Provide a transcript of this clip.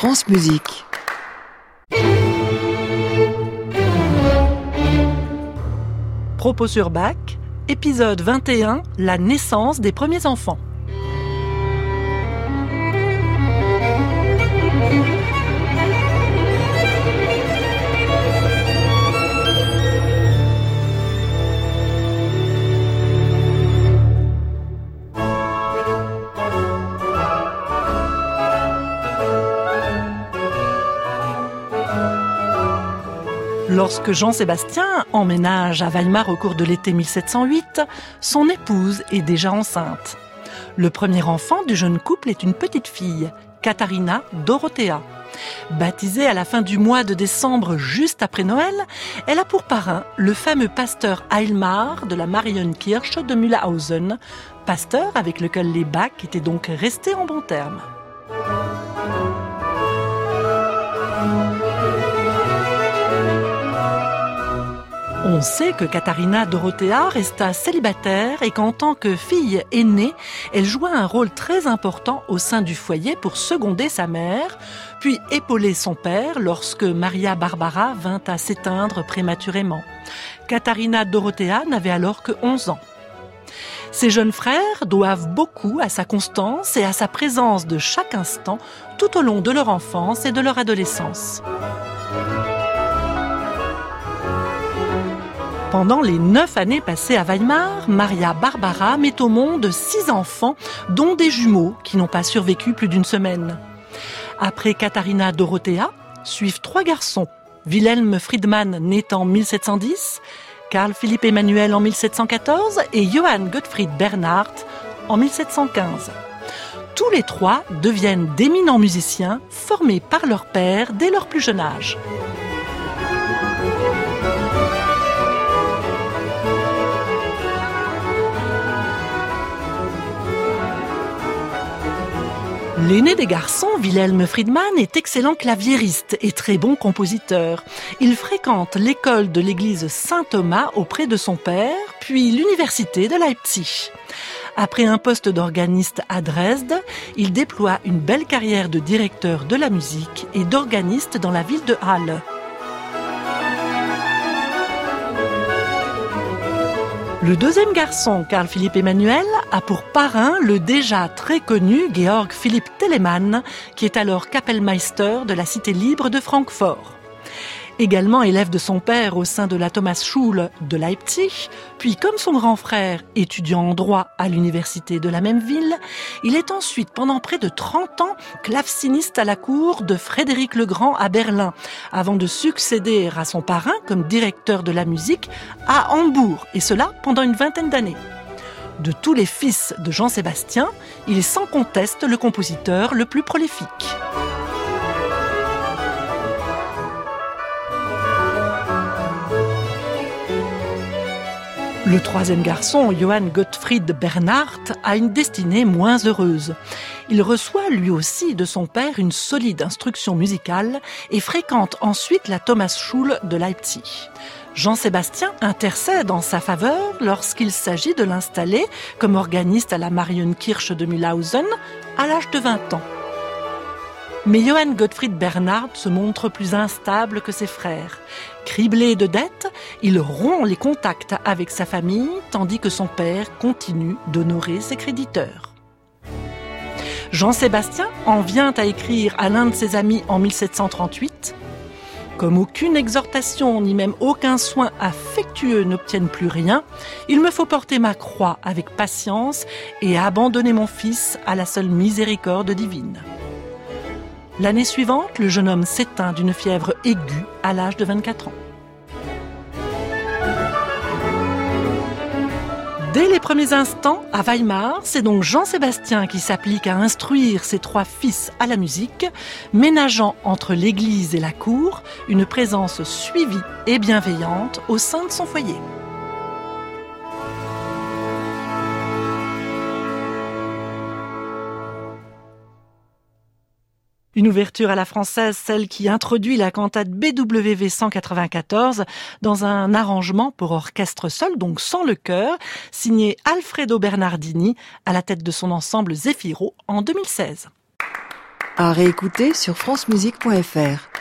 France Musique. Propos sur Bach, épisode 21, la naissance des premiers enfants. Lorsque Jean-Sébastien emménage à Weimar au cours de l'été 1708, son épouse est déjà enceinte. Le premier enfant du jeune couple est une petite fille, Katharina Dorothea. Baptisée à la fin du mois de décembre, juste après Noël, elle a pour parrain le fameux pasteur Eilmar de la Marienkirche de Mühlhausen, pasteur avec lequel les Bach étaient donc restés en bons termes. On sait que Katharina Dorothea resta célibataire et qu'en tant que fille aînée, elle joua un rôle très important au sein du foyer pour seconder sa mère, puis épauler son père lorsque Maria Barbara vint à s'éteindre prématurément. Katharina Dorothea n'avait alors que 11 ans. Ses jeunes frères doivent beaucoup à sa constance et à sa présence de chaque instant tout au long de leur enfance et de leur adolescence. Pendant les 9 années passées à Weimar, Maria Barbara met au monde 6 enfants, dont des jumeaux qui n'ont pas survécu plus d'une semaine. Après Katharina Dorothea, suivent 3 garçons. Wilhelm Friedmann, né en 1710, Carl Philipp Emanuel en 1714 et Johann Gottfried Bernhard en 1715. Tous les 3 deviennent d'éminents musiciens formés par leur père dès leur plus jeune âge. L'aîné des garçons, Wilhelm Friedmann, est excellent claviériste et très bon compositeur. Il fréquente l'école de l'église Saint-Thomas auprès de son père, puis l'université de Leipzig. Après un poste d'organiste à Dresde, il déploie une belle carrière de directeur de la musique et d'organiste dans la ville de Halle. Le deuxième garçon, Carl Philipp Emanuel, a pour parrain le déjà très connu Georg Philipp Telemann, qui est alors Kapellmeister de la cité libre de Francfort. Également élève de son père au sein de la Thomasschule de Leipzig, puis comme son grand frère, étudiant en droit à l'université de la même ville, il est ensuite pendant près de 30 ans claveciniste à la cour de Frédéric le Grand à Berlin, avant de succéder à son parrain comme directeur de la musique à Hambourg, et cela pendant une vingtaine d'années. De tous les fils de Jean-Sébastien, il est sans conteste le compositeur le plus prolifique. Le troisième garçon, Johann Gottfried Bernhard, a une destinée moins heureuse. Il reçoit lui aussi de son père une solide instruction musicale et fréquente ensuite la Thomasschule de Leipzig. Jean-Sébastien intercède en sa faveur lorsqu'il s'agit de l'installer comme organiste à la Marienkirche de Mühlhausen à l'âge de 20 ans. Mais Johann Gottfried Bernhard se montre plus instable que ses frères. Criblé de dettes, il rompt les contacts avec sa famille, tandis que son père continue d'honorer ses créditeurs. Jean-Sébastien en vient à écrire à l'un de ses amis en 1738 « Comme aucune exhortation ni même aucun soin affectueux n'obtiennent plus rien, il me faut porter ma croix avec patience et abandonner mon fils à la seule miséricorde divine. » L'année suivante, le jeune homme s'éteint d'une fièvre aiguë à l'âge de 24 ans. Dès les premiers instants, à Weimar, c'est donc Jean-Sébastien qui s'applique à instruire ses 3 fils à la musique, ménageant entre l'église et la cour une présence suivie et bienveillante au sein de son foyer. Une ouverture à la française, celle qui introduit la cantate BWV 194 dans un arrangement pour orchestre seul, donc sans le chœur, signé Alfredo Bernardini à la tête de son ensemble Zefiro en 2016. À réécouter sur francemusique.fr.